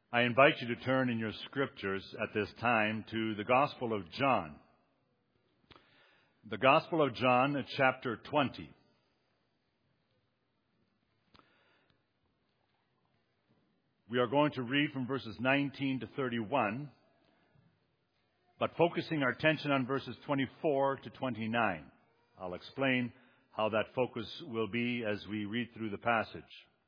I invite you to turn in your scriptures at this time to the Gospel of John. The Gospel of John, chapter 20. We are going to read from verses 19 to 31, but focusing our attention on verses 24 to 29. I'll explain how that focus will be as we read through the passage.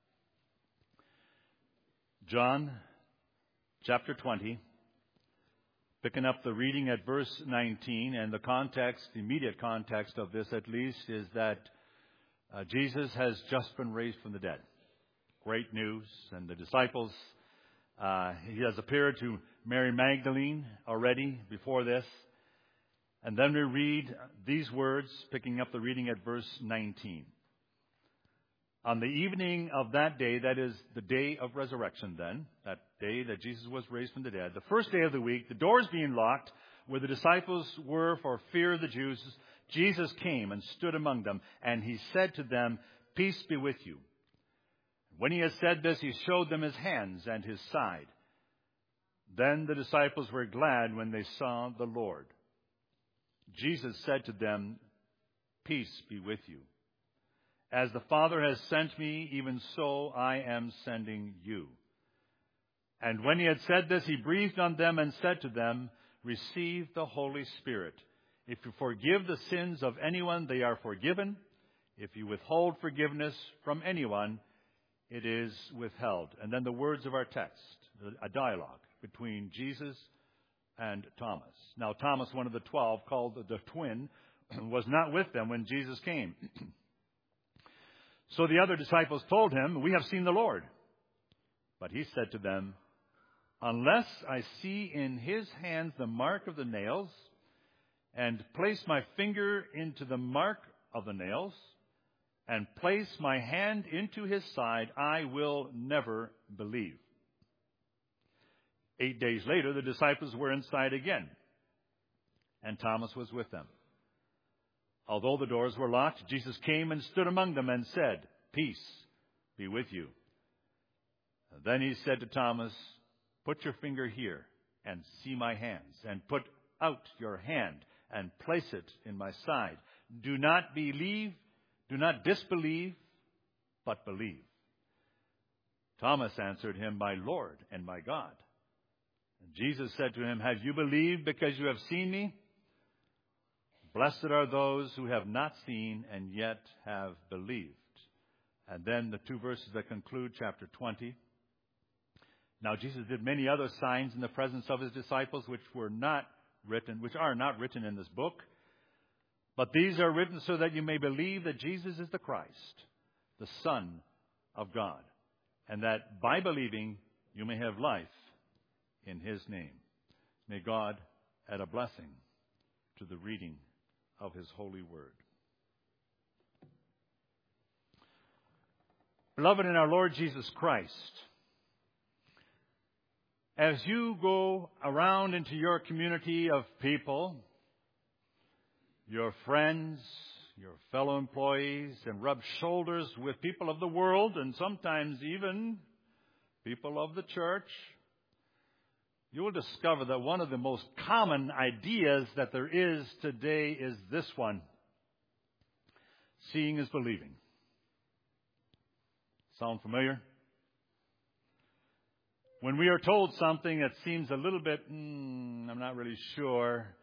John chapter 20, picking up the reading at verse 19, and the context, the immediate context of this at least, is that Jesus has just been raised from the dead. Great news. And the disciples, he has appeared to Mary Magdalene already before this. And then we read these words, picking up the reading at verse 19. On the evening of that day, that is the day of resurrection then, that day that Jesus was raised from the dead, the first day of the week, the doors being locked where the disciples were for fear of the Jews, Jesus came and stood among them, and he said to them, "Peace be with you." When he had said this, he showed them his hands and his side. Then the disciples were glad when they saw the Lord. Jesus said to them, "Peace be with you. As the Father has sent me, even so I am sending you." And when he had said this, he breathed on them and said to them, "Receive the Holy Spirit. If you forgive the sins of anyone, they are forgiven. If you withhold forgiveness from anyone, it is withheld." And then the words of our text, a dialogue between Jesus and Thomas. Now Thomas, one of the 12, called the twin, was not with them when Jesus came. So the other disciples told him, "We have seen the Lord." But he said to them, "Unless I see in his hands the mark of the nails, and place my finger into the mark of the nails, and place my hand into his side, I will never believe." 8 days later, the disciples were inside again, and Thomas was with them. Although the doors were locked, Jesus came and stood among them and said, "Peace be with you." And then he said to Thomas, "Put your finger here and see my hands, and put out your hand and place it in my side. Do not disbelieve, but believe." Thomas answered him, "My Lord and my God." And Jesus said to him, "Have you believed because you have seen me? Blessed are those who have not seen and yet have believed." And then the two verses that conclude chapter 20. Now Jesus did many other signs in the presence of his disciples, which are not written in this book. But these are written so that you may believe that Jesus is the Christ, the Son of God, and that by believing you may have life in his name. May God add a blessing to the reading of his holy word. Beloved in our Lord Jesus Christ, as you go around into your community of people, your friends, your fellow employees, and rub shoulders with people of the world and sometimes even people of the church, you will discover that one of the most common ideas that there is today is this one: seeing is believing. Sound familiar? When we are told something that seems a little bit, I'm not really sure,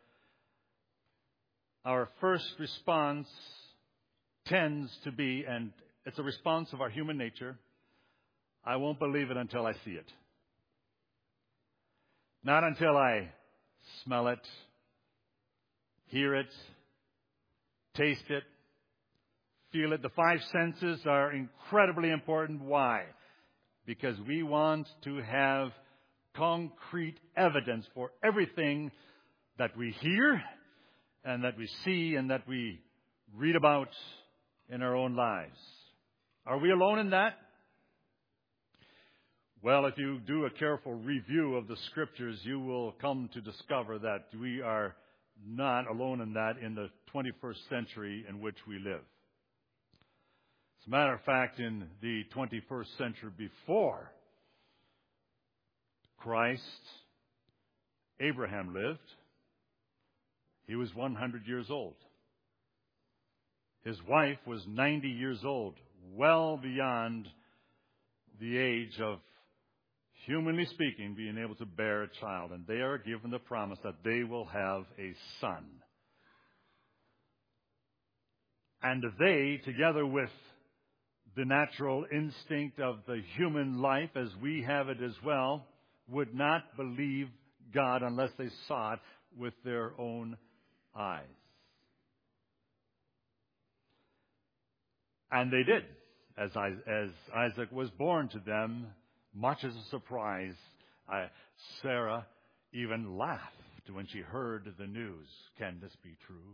our first response tends to be, and it's a response of our human nature, I won't believe it until I see it. Not until I smell it, hear it, taste it, feel it. The five senses are incredibly important. Why? Because we want to have concrete evidence for everything that we hear and that we see and that we read about in our own lives. Are we alone in that? Well, if you do a careful review of the Scriptures, you will come to discover that we are not alone in that in the 21st century in which we live. As a matter of fact, in the 21st century before, Christ, Abraham lived. He was 100 years old. His wife was 90 years old, well beyond the age of, humanly speaking, being able to bear a child. And they are given the promise that they will have a son. And they, together with the natural instinct of the human life, as we have it as well, would not believe God unless they saw it with their own eyes. And they did. As Isaac was born to them, much as a surprise, Sarah even laughed when she heard the news. Can this be true?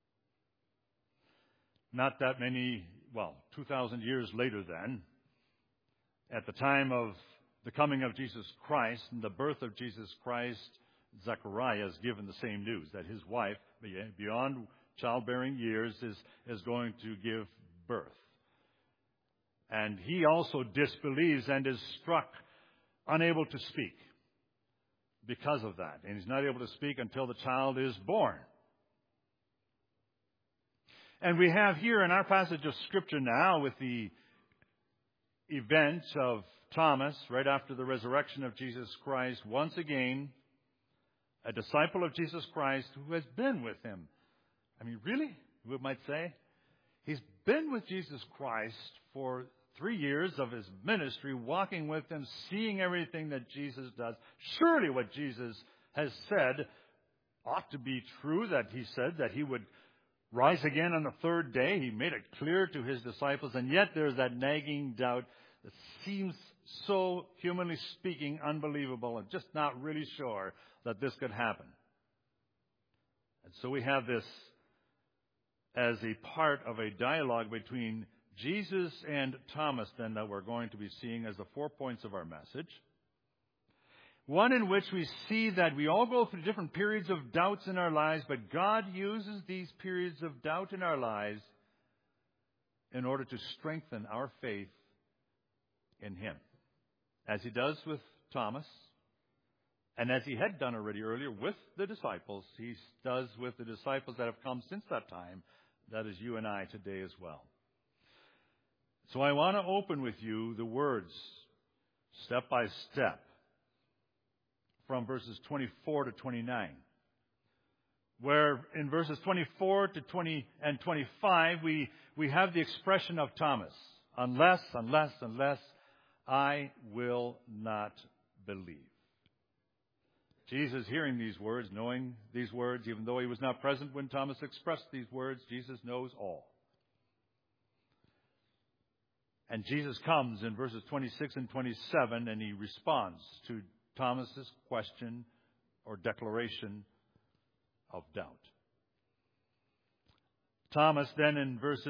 Not that many, 2,000 years later then, at the time of the coming of Jesus Christ and the birth of Jesus Christ, Zechariah is given the same news, that his wife, beyond childbearing years, is going to give birth. And he also disbelieves and is struck unable to speak because of that. And he's not able to speak until the child is born. And we have here in our passage of Scripture now, with the event of Thomas, right after the resurrection of Jesus Christ, once again, a disciple of Jesus Christ who has been with him. I mean, really, we might say. He's been with Jesus Christ for 3 years of his ministry, walking with him, seeing everything that Jesus does. Surely what Jesus has said ought to be true, that he said that he would rise again on the third day. He made it clear to his disciples, and yet there's that nagging doubt that seems so, humanly speaking, unbelievable, and just not really sure that this could happen. And so we have this as a part of a dialogue between Jesus and Thomas, then, that we're going to be seeing as the 4 points of our message. One in which we see that we all go through different periods of doubts in our lives, but God uses these periods of doubt in our lives in order to strengthen our faith in Him. As He does with Thomas, and as He had done already earlier with the disciples, He does with the disciples that have come since that time. That is you and I today as well. So I want to open with you the words, step by step, from verses 24 to 29. Where in verses 24 to 20 and 25, we have the expression of Thomas, unless I will not believe. Jesus, hearing these words, knowing these words, even though He was not present when Thomas expressed these words, Jesus knows all. And Jesus comes in verses 26 and 27, and He responds to Thomas's question or declaration of doubt. Thomas then in verse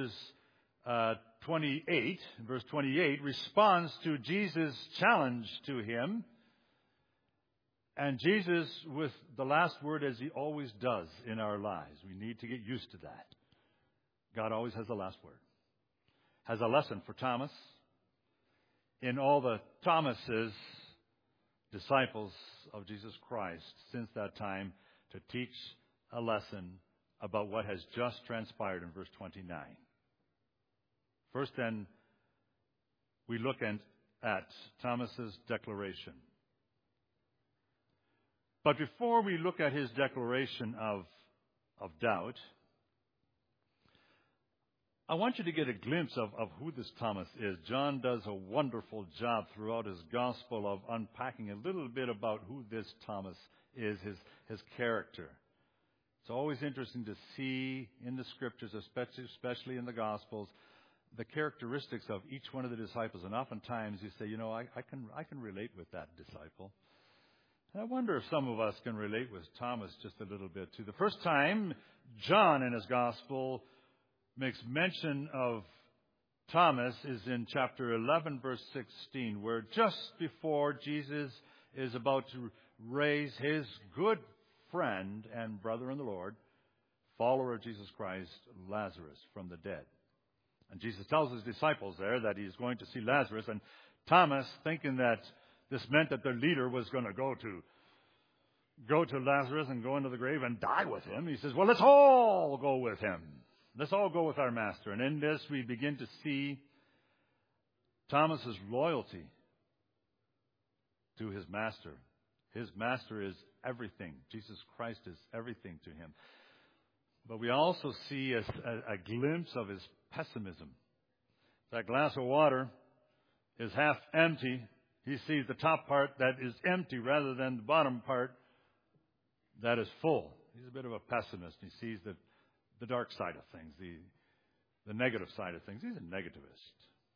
28, responds to Jesus' challenge to him. And Jesus, with the last word, as He always does in our lives. We need to get used to that. God always has the last word. Has a lesson for Thomas. In all the Thomases, disciples of Jesus Christ, since that time, to teach a lesson about what has just transpired in verse 29. First, then, we look at Thomas's declaration. But before we look at his declaration of doubt, I want you to get a glimpse of who this Thomas is. John does a wonderful job throughout his gospel of unpacking a little bit about who this Thomas is, his character. It's always interesting to see in the Scriptures, especially in the Gospels, the characteristics of each one of the disciples. And oftentimes you say, I can relate with that disciple. And I wonder if some of us can relate with Thomas just a little bit too. The first time John in his Gospel makes mention of Thomas is in chapter 11, verse 16, where just before Jesus is about to raise his good friend and brother in the Lord, follower of Jesus Christ, Lazarus, from the dead. And Jesus tells his disciples there that He's going to see Lazarus. And Thomas, thinking that this meant that their leader was going to go to Lazarus and go into the grave and die with him. He says, well, let's all go with him. Let's all go with our master. And in this, we begin to see Thomas's loyalty to his master. His master is everything. Jesus Christ is everything to him. But we also see a glimpse of his pessimism. That glass of water is half empty. He sees the top part that is empty rather than the bottom part that is full. He's a bit of a pessimist. He sees the dark side of things, the negative side of things. He's a negativist.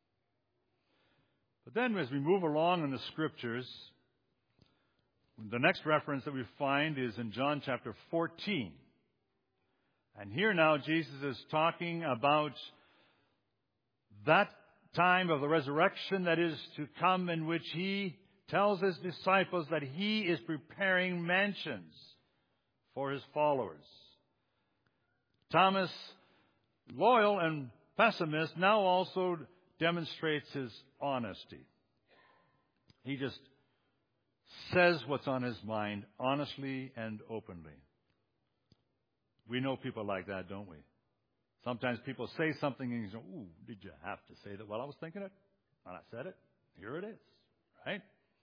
But then as we move along in the Scriptures, the next reference that we find is in John chapter 14. And here now Jesus is talking about that time of the resurrection that is to come, in which he tells his disciples that he is preparing mansions for his followers. Thomas, loyal and pessimist, now also demonstrates his honesty. He just says what's on his mind honestly and openly. We know people like that, don't we? Sometimes people say something and you say, ooh, did you have to say that? Well, I was thinking it, and I said it. Here it is, right?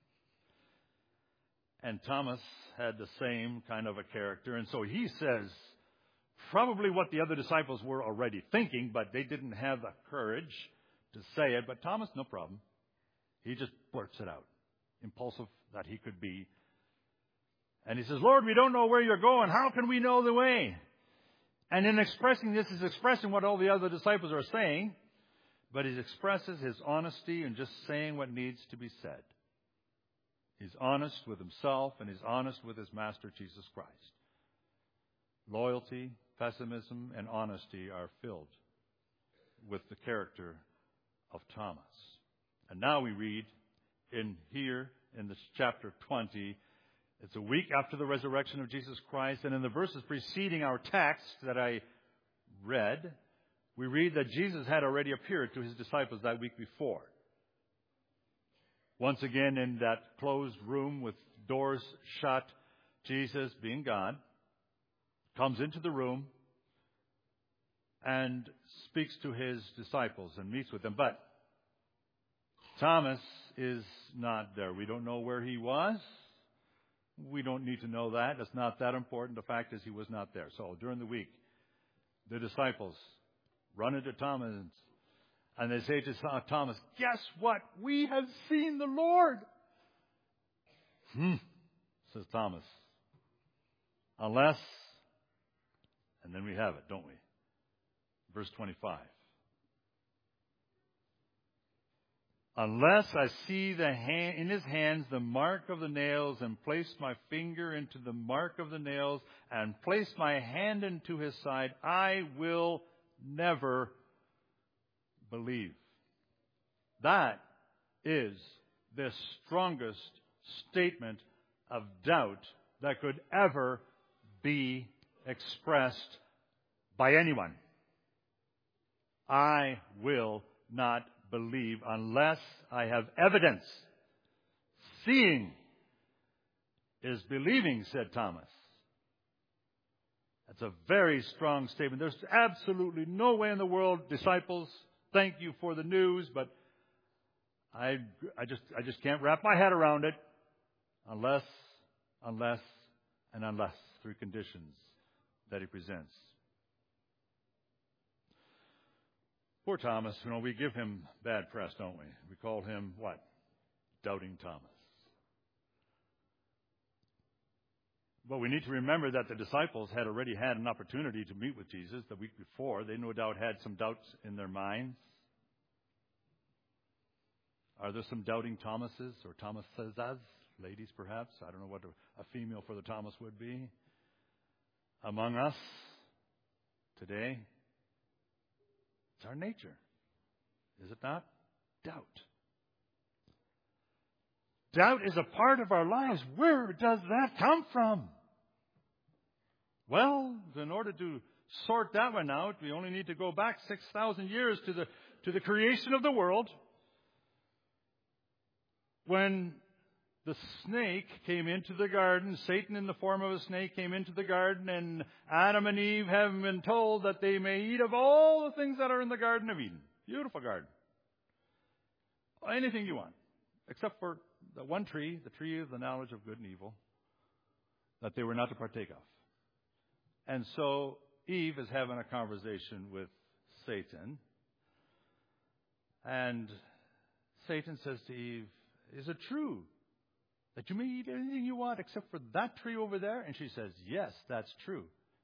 And Thomas had the same kind of a character, and so he says probably what the other disciples were already thinking, but they didn't have the courage to say it. But Thomas, no problem. He just blurts it out, impulsive that he could be. And he says, Lord, we don't know where you're going. How can we know the way? And in expressing this, he's expressing what all the other disciples are saying, but he expresses his honesty in just saying what needs to be said. He's honest with himself, and he's honest with his master, Jesus Christ. Loyalty, pessimism, and honesty are filled with the character of Thomas. And now we read in this chapter 20, it's a week after the resurrection of Jesus Christ, and in the verses preceding our text that I read, we read that Jesus had already appeared to his disciples that week before. Once again in that closed room with doors shut, Jesus, being God, comes into the room and speaks to his disciples and meets with them. But Thomas is not there. We don't know where he was. We don't need to know that. It's not that important. The fact is he was not there. So during the week, the disciples run into Thomas and they say to Thomas, guess what? We have seen the Lord. Says Thomas. Unless, and then we have it, don't we? Verse 25. Unless I see in his hands the mark of the nails, and place my finger into the mark of the nails, and place my hand into his side, I will never believe. That is the strongest statement of doubt that could ever be expressed by anyone. I will not believe unless I have evidence. Seeing is believing, said Thomas. That's a very strong statement. There's absolutely no way in the world, disciples, thank you for the news, but I just can't wrap my head around it unless, and unless. Three conditions that he presents. Poor Thomas, we give him bad press, don't we? We call him what? Doubting Thomas. But we need to remember that the disciples had already had an opportunity to meet with Jesus the week before. They no doubt had some doubts in their minds. Are there some doubting Thomases or Thomases? Ladies, perhaps. I don't know what a female for the Thomas would be. Among us today. It's our nature, is it not? Doubt. Doubt is a part of our lives. Where does that come from? Well, in order to sort that one out, we only need to go back 6,000 years to the creation of the world, when the snake came into the garden. Satan in the form of a snake came into the garden, and Adam and Eve have been told that they may eat of all the things that are in the Garden of Eden. Beautiful garden. Anything you want, except for the one tree, the tree of the knowledge of good and evil, that they were not to partake of. And so Eve is having a conversation with Satan. And Satan says to Eve, "Is it true that you may eat anything you want except for that tree over there?" And she says, "Yes, that's true."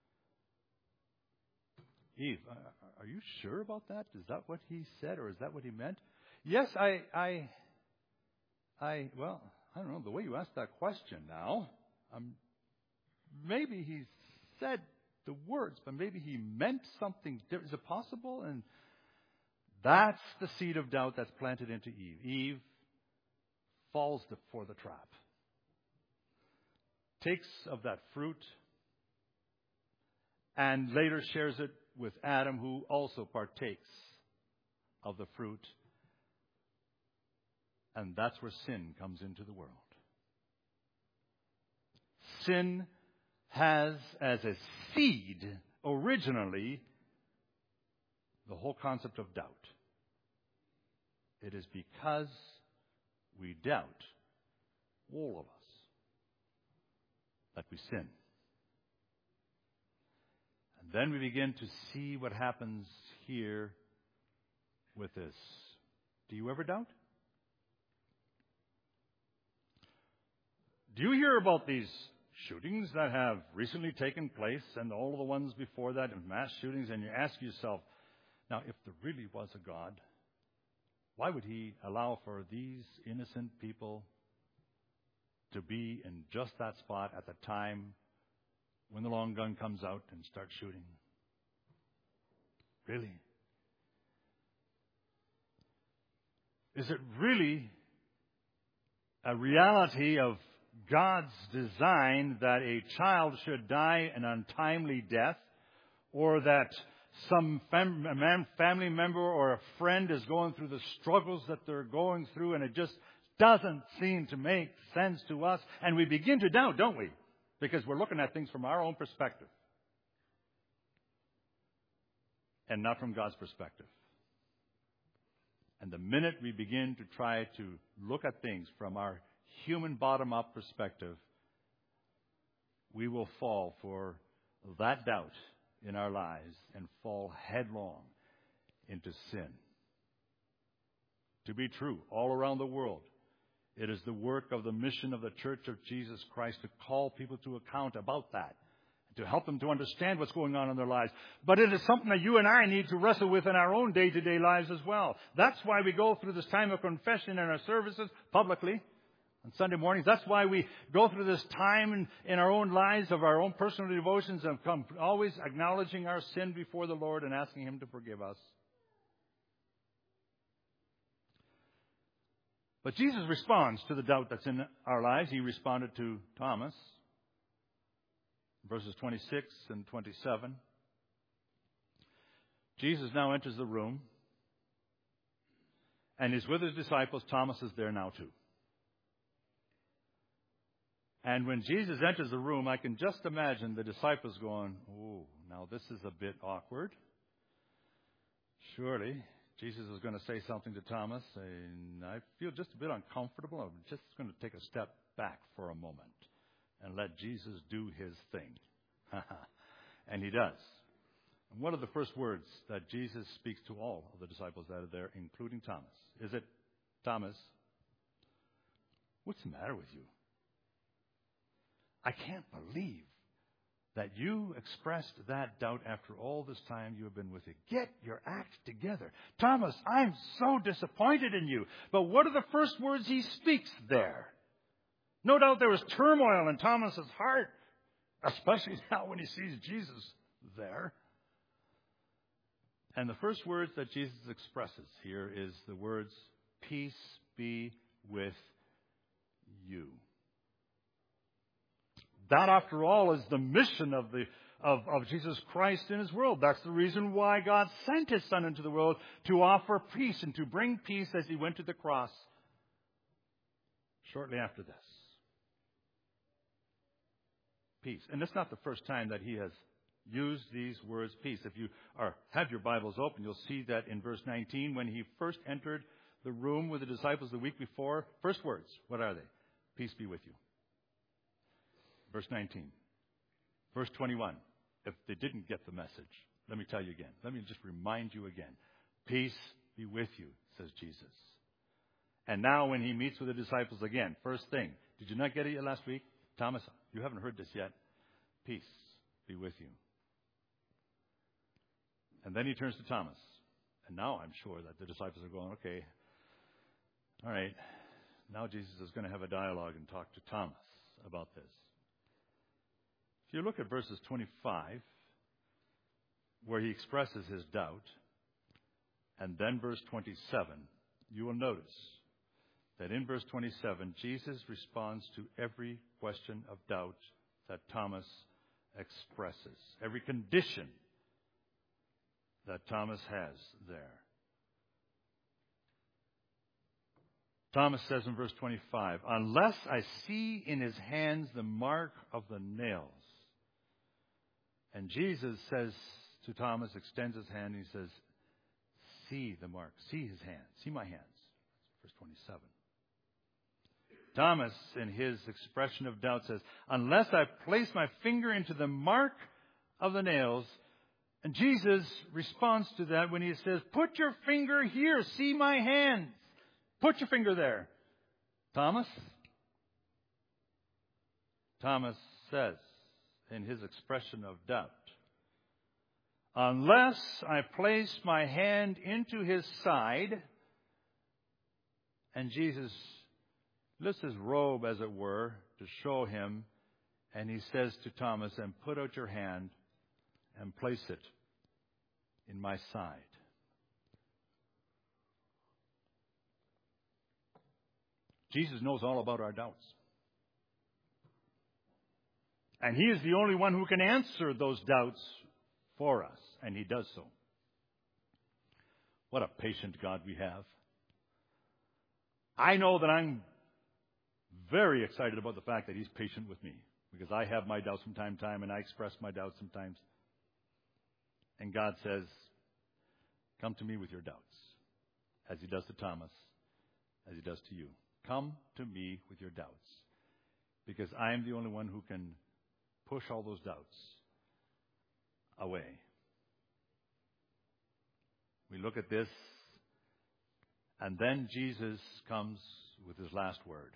Eve, are you sure about that? Is that what he said, or is that what he meant? Yes, well, I don't know. The way you asked that question now, maybe he said the words, but maybe he meant something different. Is it possible? And that's the seed of doubt that's planted into Eve. Eve falls for the trap. Takes of that fruit and later shares it with Adam, who also partakes of the fruit. And that's where sin comes into the world. Sin has as a seed originally the whole concept of doubt. It is because we doubt, all of us, that we sin. And then we begin to see what happens here with this. Do you ever doubt? Do you hear about these shootings that have recently taken place and all of the ones before that, and mass shootings, and you ask yourself, now, if there really was a God, why would he allow for these innocent people to be in just that spot at the time when the long gun comes out and starts shooting? Really? Is it really a reality of God's design that a child should die an untimely death, or that some family member or a friend is going through the struggles that they're going through, and it just doesn't seem to make sense to us? And we begin to doubt, don't we? Because we're looking at things from our own perspective and not from God's perspective. And the minute we begin to try to look at things from our human bottom-up perspective, we will fall for that doubt in our lives and fall headlong into sin. To be true, all around the world, it is the work of the mission of the Church of Jesus Christ to call people to account about that, to help them to understand what's going on in their lives. But it is something that you and I need to wrestle with in our own day-to-day lives as well. That's why we go through this time of confession in our services publicly on Sunday mornings. That's why we go through this time in our own lives of our own personal devotions and come always acknowledging our sin before the Lord and asking Him to forgive us. But Jesus responds to the doubt that's in our lives. He responded to Thomas. Verses 26 and 27. Jesus now enters the room, and he's with his disciples. Thomas is there now too. And when Jesus enters the room, I can just imagine the disciples going, "Oh, now this is a bit awkward. Surely Jesus is going to say something to Thomas, and I feel just a bit uncomfortable. I'm just going to take a step back for a moment and let Jesus do his thing." And he does. And what are the first words that Jesus speaks to all of the disciples that are there, including Thomas? Is it, "Thomas, what's the matter with you? I can't believe that you expressed that doubt after all this time you have been with it. Get your act together. Thomas, I'm so disappointed in you." But what are the first words he speaks there? No doubt there was turmoil in Thomas's heart, especially now when he sees Jesus there. And the first words that Jesus expresses here is the words, "Peace be with you." That, after all, is the mission of Jesus Christ in his world. That's the reason why God sent his Son into the world, to offer peace and to bring peace as he went to the cross shortly after this. peace. And it's not the first time that he has used these words, peace. If you have your Bibles open, you'll see that in verse 19, when he first entered the room with the disciples the week before, first words, what are they? Peace be with you. Verse 19. Verse 21. If they didn't get the message, let me tell you again. Let me just remind you again. Peace be with you, says Jesus. And now when he meets with the disciples again, first thing, did you not get it yet last week? Thomas, you haven't heard this yet. Peace be with you. And then he turns to Thomas. And now I'm sure that the disciples are going, okay, all right, now Jesus is going to have a dialogue and talk to Thomas about this. If you look at verses 25, where he expresses his doubt, and then verse 27, you will notice that in verse 27, Jesus responds to every question of doubt that Thomas expresses, every condition that Thomas has there. Thomas says in verse 25, unless I see in his hands the mark of the nails. And Jesus says to Thomas, extends his hand, and he says, see the mark, see his hands, see my hands. Verse 27. Thomas, in his expression of doubt, says, unless I place my finger into the mark of the nails. And Jesus responds to that when he says, put your finger here, see my hands. Put your finger there. Thomas says in his expression of doubt, unless I place my hand into his side, and Jesus lifts his robe, as it were, to show him, and he says to Thomas, and put out your hand and place it in my side. Jesus knows all about our doubts. And he is the only one who can answer those doubts for us, and he does so. What a patient God we have. I know that I'm very excited about the fact that he's patient with me, because I have my doubts from time to time, and I express my doubts sometimes. And God says, come to me with your doubts, as he does to Thomas, as he does to you. Come to me with your doubts, because I am the only one who can push all those doubts away. We look at this, and then Jesus comes with his last word.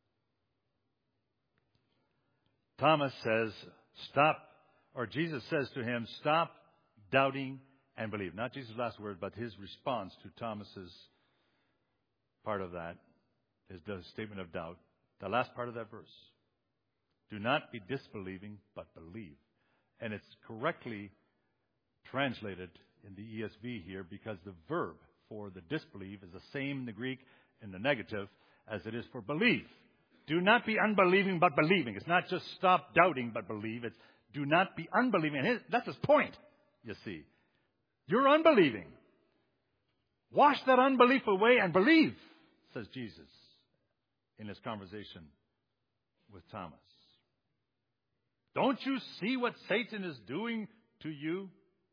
Thomas says, Jesus says to him, stop doubting and believe. Not Jesus' last word, but his response to Thomas's part of that is the statement of doubt. The last part of that verse. Do not be disbelieving, but believe. And it's correctly translated in the ESV here, because the verb for the disbelieve is the same in the Greek in the negative as it is for believe. Do not be unbelieving, but believing. It's not just stop doubting, but believe. It's do not be unbelieving. And that's his point, you see. You're unbelieving. Wash that unbelief away and believe, says Jesus in his conversation with Thomas. Don't you see what Satan is doing to you?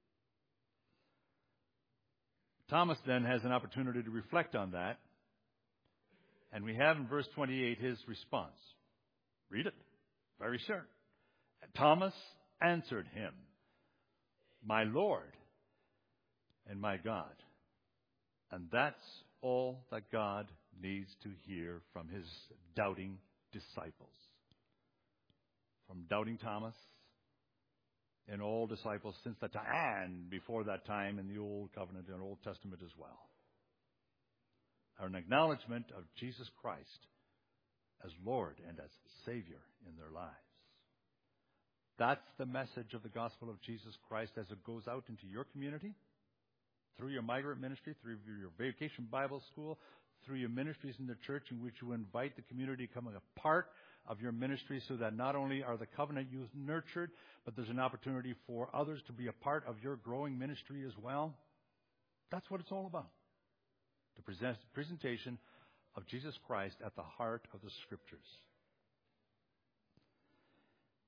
Thomas then has an opportunity to reflect on that. And we have in verse 28 his response. Read it. Very short. Thomas answered him, my Lord and my God. And that's all that God needs to hear from his doubting disciples. From doubting Thomas and all disciples since that time, and before that time in the Old Covenant and Old Testament as well. Are an acknowledgement of Jesus Christ as Lord and as Savior in their lives. That's the message of the gospel of Jesus Christ as it goes out into your community, through your migrant ministry, through your vacation Bible school, through your ministries in the church in which you invite the community to become a part of your ministry, so that not only are the covenant youth nurtured, but there's an opportunity for others to be a part of your growing ministry as well. That's what it's all about. The presentation of Jesus Christ at the heart of the Scriptures.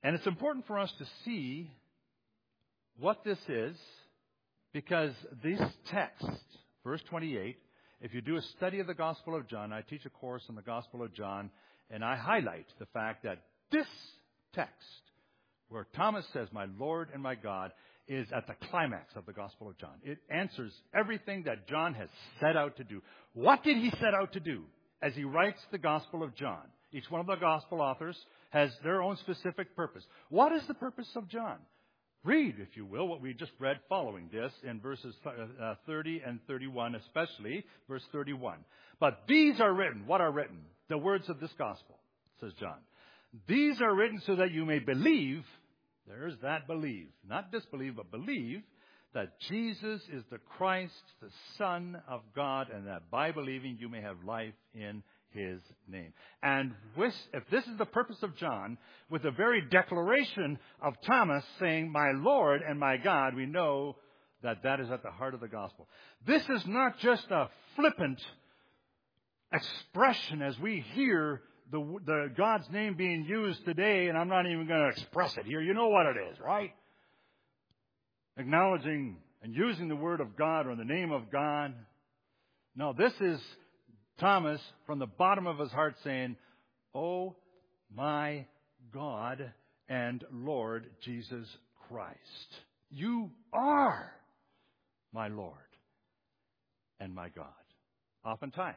And it's important for us to see what this is, because this text, verse 28, if you do a study of the Gospel of John, I teach a course on the Gospel of John, and I highlight the fact that this text, where Thomas says, "My Lord and my God," is at the climax of the Gospel of John. It answers everything that John has set out to do. What did he set out to do as he writes the Gospel of John? Each one of the Gospel authors has their own specific purpose. What is the purpose of John? Read, if you will, what we just read following this in verses 30 and 31, especially verse 31. "But these are written," what are written? "The words of this Gospel," says John. "These are written so that you may believe," there's that believe, not disbelieve, but believe, "that Jesus is the Christ, the Son of God, and that by believing you may have life in His name." And if this is the purpose of John, with the very declaration of Thomas saying, "My Lord and my God," we know that that is at the heart of the gospel. This is not just a flippant expression as we hear the God's name being used today, and I'm not even going to express it here. You know what it is, right? Acknowledging and using the word of God or the name of God. No, this is Thomas from the bottom of his heart saying, "Oh my God and Lord Jesus Christ, you are my Lord and my God." Oftentimes,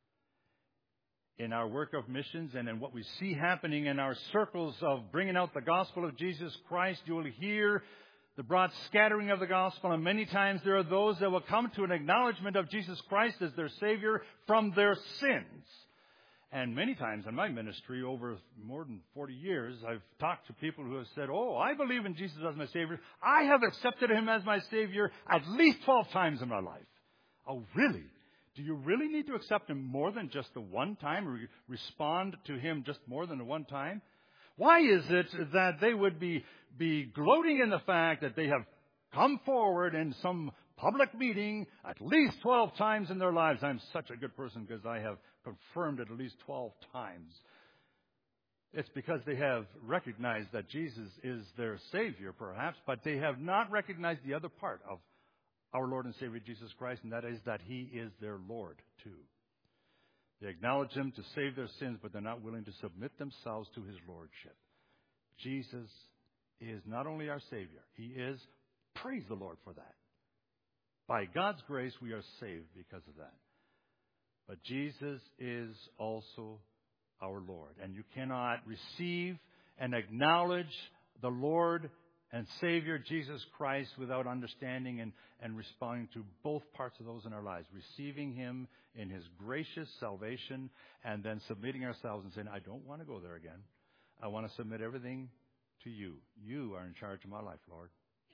in our work of missions and in what we see happening in our circles of bringing out the gospel of Jesus Christ, you will hear the broad scattering of the gospel, and many times there are those that will come to an acknowledgement of Jesus Christ as their Savior from their sins. And many times in my ministry, over more than 40 years, I've talked to people who have said, "Oh, I believe in Jesus as my Savior. I have accepted Him as my Savior at least 12 times in my life." "Oh, really? Do you really need to accept Him more than just the one time, or respond to Him just more than the one time?" Why is it that they would be gloating in the fact that they have come forward in some public meeting at least 12 times in their lives? "I'm such a good person because I have confirmed it at least 12 times. It's because they have recognized that Jesus is their Savior, perhaps, but they have not recognized the other part of our Lord and Savior Jesus Christ, and that is that He is their Lord, too. They acknowledge Him to save their sins, but they're not willing to submit themselves to His Lordship. Jesus is not only our Savior, He is, praise the Lord for that. By God's grace, we are saved because of that. But Jesus is also our Lord. And you cannot receive and acknowledge the Lord and Savior Jesus Christ without understanding and responding to both parts of those in our lives. Receiving Him in His gracious salvation, and then submitting ourselves and saying, "I don't want to go there again. I want to submit everything to You. You are in charge of my life, Lord."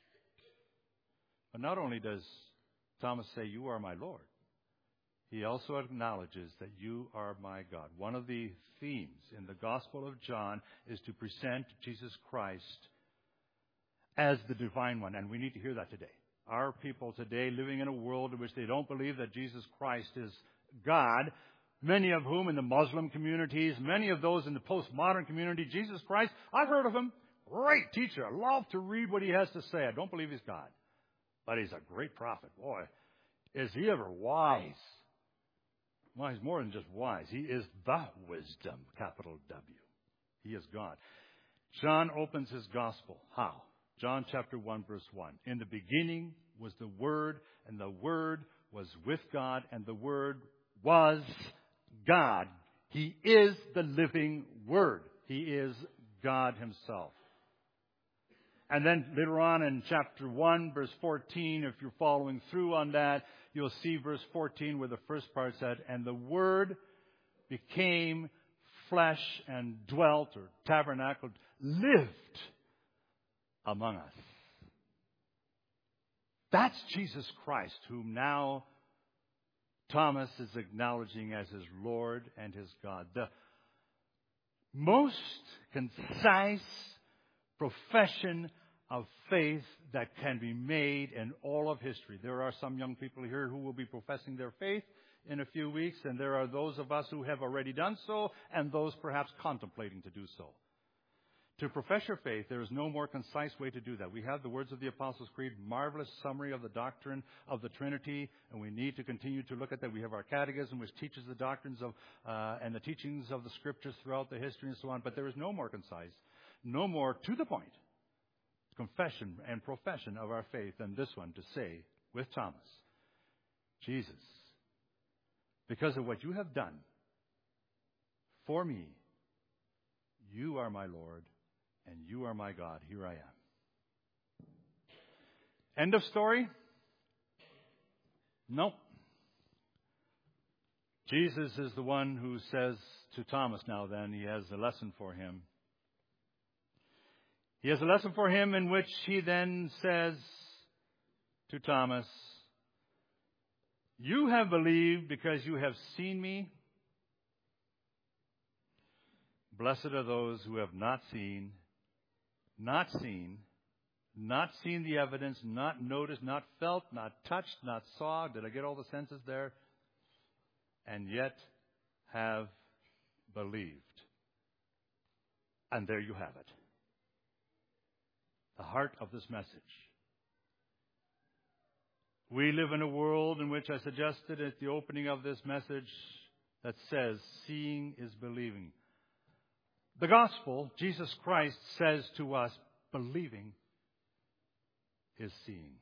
But not only does Thomas say, "You are my Lord," he also acknowledges that You are my God. One of the themes in the Gospel of John is to present Jesus Christ as the divine one, and we need to hear that today. Our people today living in a world in which they don't believe that Jesus Christ is God, many of whom in the Muslim communities, many of those in the postmodern community, Jesus Christ, I've heard of Him, great teacher, I love to read what He has to say. I don't believe He's God, but He's a great prophet. Boy, is He ever wise. Well, He's more than just wise. He is the wisdom, capital W. He is God. John opens his gospel. How? John chapter 1, verse 1. "In the beginning was the Word, and the Word was with God, and the Word was God." He is the living Word. He is God Himself. And then later on in chapter 1, verse 14, if you're following through on that, you'll see verse 14 where the first part said, "And the Word became flesh and dwelt," or tabernacled, lived among us. That's Jesus Christ, whom now Thomas is acknowledging as his Lord and his God. The most concise profession of faith that can be made in all of history. There are some young people here who will be professing their faith in a few weeks, and there are those of us who have already done so, and those perhaps contemplating to do so. To profess your faith, there is no more concise way to do that. We have the words of the Apostles' Creed, marvelous summary of the doctrine of the Trinity, and we need to continue to look at that. We have our catechism, which teaches the doctrines of and the teachings of the Scriptures throughout the history and so on. But there is no more concise, no more to the point confession and profession of our faith than this one to say with Thomas, Jesus, because of what you have done for me, you are my Lord and you are my God. Here I am. End of story? Nope. Jesus is the one who says to Thomas now then, he has a lesson for him. He has a lesson for him in which he then says to Thomas, you have believed because you have seen me. Blessed are those who have not seen the evidence, not noticed, not felt, not touched, not saw. Did I get all the senses there? And yet have believed. And there you have it. The heart of this message. We live in a world in which I suggested at the opening of this message that says, seeing is believing. The gospel, Jesus Christ says to us, believing is seeing.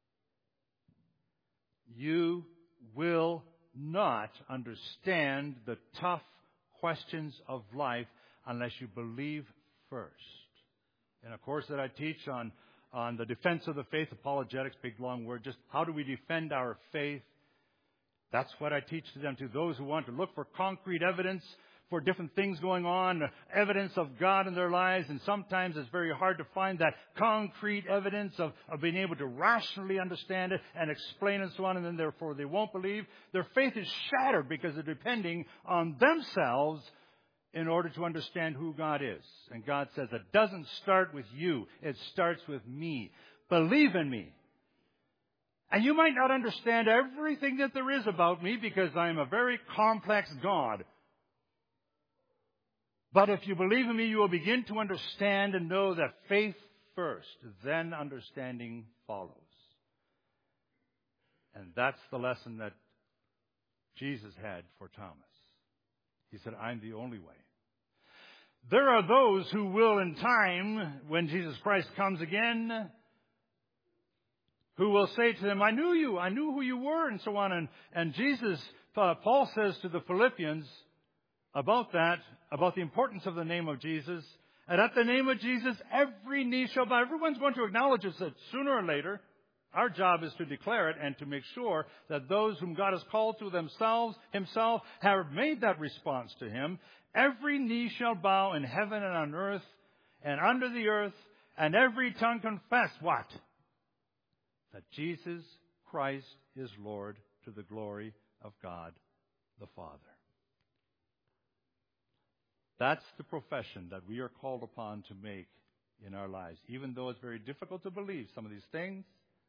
You will not understand the tough questions of life unless you believe first. In a course that I teach on the defense of the faith, apologetics, big long word, just how do we defend our faith? That's what I teach to them, to those who want to look for concrete evidence for different things going on, evidence of God in their lives, and sometimes it's very hard to find that concrete evidence of being able to rationally understand it and explain and so on, and then therefore they won't believe. Their faith is shattered because they're depending on themselves in order to understand who God is. And God says, it doesn't start with you. It starts with me. Believe in me. And you might not understand everything that there is about me because I am a very complex God. But if you believe in me, you will begin to understand and know that faith first, then understanding follows. And that's the lesson that Jesus had for Thomas. He said, I'm the only way. There are those who will in time, when Jesus Christ comes again, who will say to them, I knew you, I knew who you were, and so on. And Jesus, Paul says to the Philippians about that, about the importance of the name of Jesus, and at the name of Jesus, every knee shall bow. Everyone's going to acknowledge it sooner or later. Our job is to declare it and to make sure that those whom God has called to himself have made that response to him. Every knee shall bow in heaven and on earth and under the earth, and every tongue confess what? That Jesus Christ is Lord, to the glory of God the Father. That's the profession that we are called upon to make in our lives, even though it's very difficult to believe some of these things.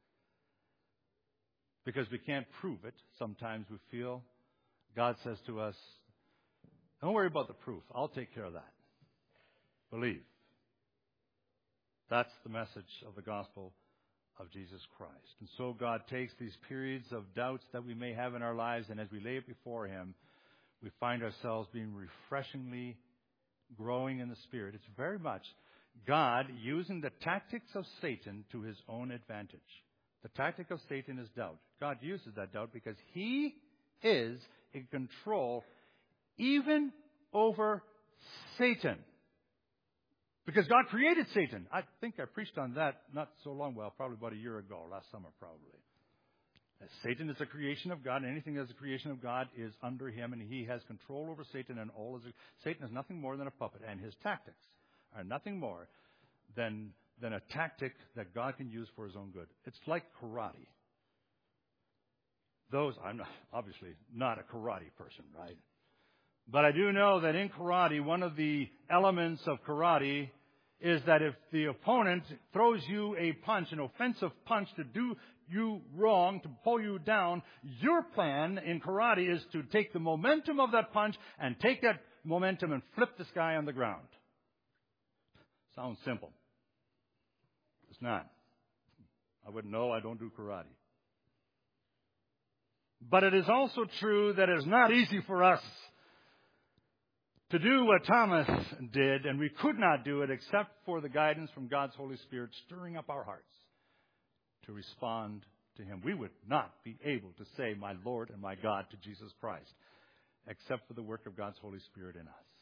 Because we can't prove it, sometimes we feel. God says to us, don't worry about the proof. I'll take care of that. Believe. That's the message of the gospel of Jesus Christ. And so God takes these periods of doubts that we may have in our lives, and as we lay it before him, we find ourselves being refreshingly growing in the Spirit. It's very much God using the tactics of Satan to his own advantage. The tactic of Satan is doubt. God uses that doubt because he is in control even over Satan. Because God created Satan. I think I preached on that not so long, probably about a year ago, last summer probably. Satan is a creation of God, and anything that is a creation of God is under him, and he has control over Satan and all his... Satan is nothing more than a puppet, and his tactics are nothing more than a tactic that God can use for his own good. It's like karate. I'm obviously not a karate person, right? But I do know that in karate, one of the elements of karate is that if the opponent throws you a punch, an offensive punch to do you wrong, to pull you down, your plan in karate is to take the momentum of that punch and take that momentum and flip this guy on the ground. Sounds simple. It's not. I wouldn't know. I don't do karate. But it is also true that it is not easy for us to do what Thomas did, and we could not do it except for the guidance from God's Holy Spirit stirring up our hearts to respond to Him. We would not be able to say, my Lord and my God, to Jesus Christ, except for the work of God's Holy Spirit in us.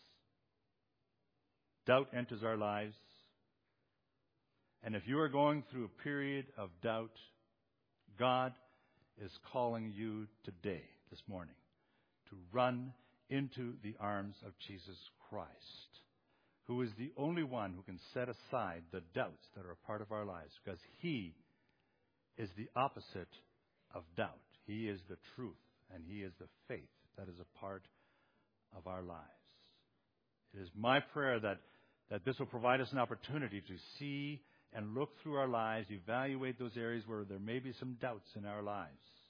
Doubt enters our lives. And if you are going through a period of doubt, God is calling you today, this morning, to run into the arms of Jesus Christ, who is the only one who can set aside the doubts that are a part of our lives, because He is the opposite of doubt. He is the truth, and He is the faith that is a part of our lives. It is my prayer that this will provide us an opportunity to see and look through our lives, evaluate those areas where there may be some doubts in our lives,